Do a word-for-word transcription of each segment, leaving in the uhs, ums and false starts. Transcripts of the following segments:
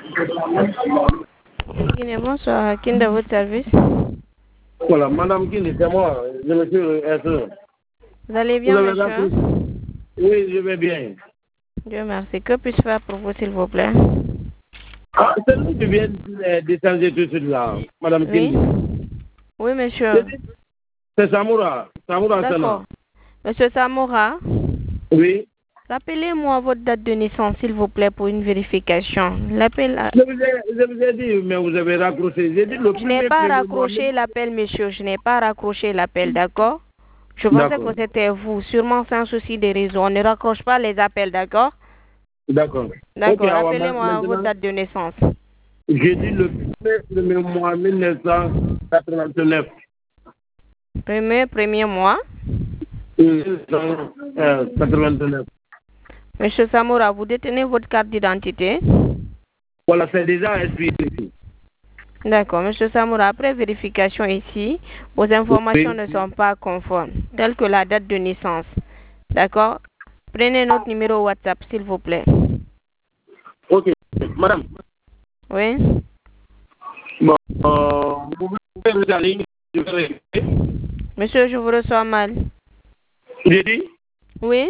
Guinée, bonsoir. Qui est de votre service? Voilà, Madame Guinée, c'est moi, je me suis S E. Vous allez bien, Vous avez monsieur? rappelé? Oui, je vais bien. Dieu merci. Que puis-je faire pour vous, s'il vous plaît? Ah, c'est nous qui vient d'échanger tout de suite là, Madame Oui. Guinée. Oui, monsieur. C'est Samoura. Samoura Sana. D'accord. Monsieur Samoura, Oui. rappelez-moi votre date de naissance, s'il vous plaît, pour une vérification. L'appel. a- Je vous ai, je vous ai dit, mais vous avez raccroché. J'ai dit le Je n'ai premier pas premier raccroché mois. l'appel, monsieur. Je n'ai pas raccroché l'appel, d'accord? Je pensais D'accord. que c'était vous. Sûrement sans souci de réseau. On ne raccroche pas les appels, d'accord? D'accord. D'accord. Ok, alors Rappelez-moi votre maintenant, date de naissance. j'ai dit le premier premier mois mille neuf cent quatre-vingt-neuf. Premier, premier mois. mille neuf cent quatre-vingt-neuf. Monsieur Samoura, vous détenez votre carte d'identité? Voilà, c'est déjà expiré. D'accord. Monsieur Samoura, après vérification ici, vos informations Oui. ne sont pas conformes, telles que la date de naissance. D'accord? Prenez notre numéro WhatsApp, s'il vous plaît. Ok, madame. Oui? Bon, euh, vous pouvez rester en ligne, je vais répéter. Monsieur, je vous reçois mal. J'ai dit, Oui?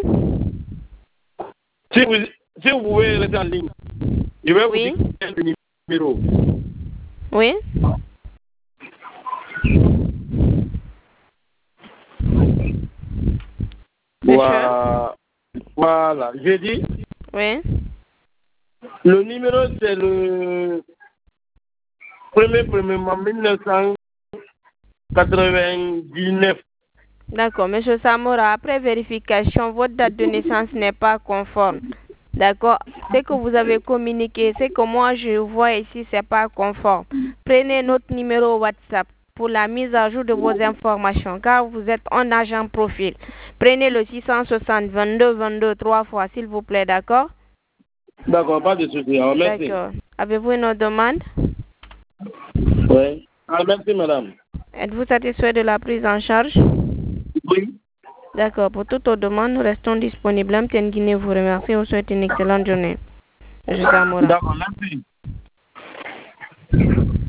si vous, si vous pouvez rester en ligne, je vais Oui? vous dire le numéro. Oui? Monsieur? Voilà, voilà. J'ai dit, Oui? le numéro c'est le premier premier mois mille neuf cent quatre-vingt-dix-neuf. D'accord. Monsieur Samoura, après vérification, votre date de naissance n'est pas conforme. D'accord? Ce que vous avez communiqué, ce que moi je vois ici, c'est pas conforme. Prenez notre numéro WhatsApp pour la mise à jour de vos informations, car vous êtes un agent profil. Prenez le six cent soixante vingt-deux vingt-deux trois fois, s'il vous plaît, d'accord? D'accord, pas de souci. Alors, merci. D'accord. Avez-vous une autre demande? Oui. Alors, merci, madame. Êtes-vous satisfait de la prise en charge? Oui. D'accord. Pour toute autre demande, nous restons disponibles. M T N Guinée vous remercie et vous souhaite une excellente journée. Je suis Samoura. D'accord, merci.